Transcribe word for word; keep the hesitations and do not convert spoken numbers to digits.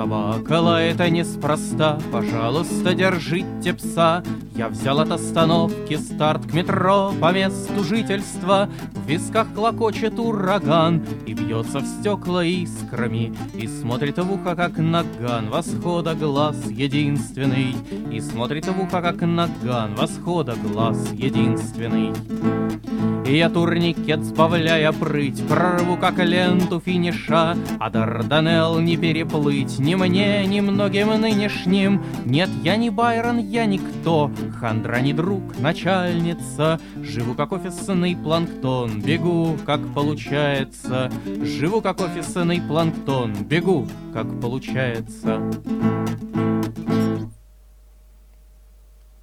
Собака лает неспроста, пожалуйста, держите пса. Я взял от остановки старт к метро по месту жительства. В висках клокочет ураган и бьется в стекла искрами, и смотрит в ухо, как наган восхода глаз единственный, и смотрит в ухо, как наган восхода глаз единственный. И я турникет, сбавляя прыть, прорву, как ленту финиша, а Дарданелл не переплыть ни мне, ни многим нынешним. Нет, я не Байрон, я никто, хандра не друг, начальница. Живу, как офисный планктон, бегу, как получается. Живу, как офисный планктон, бегу, как получается.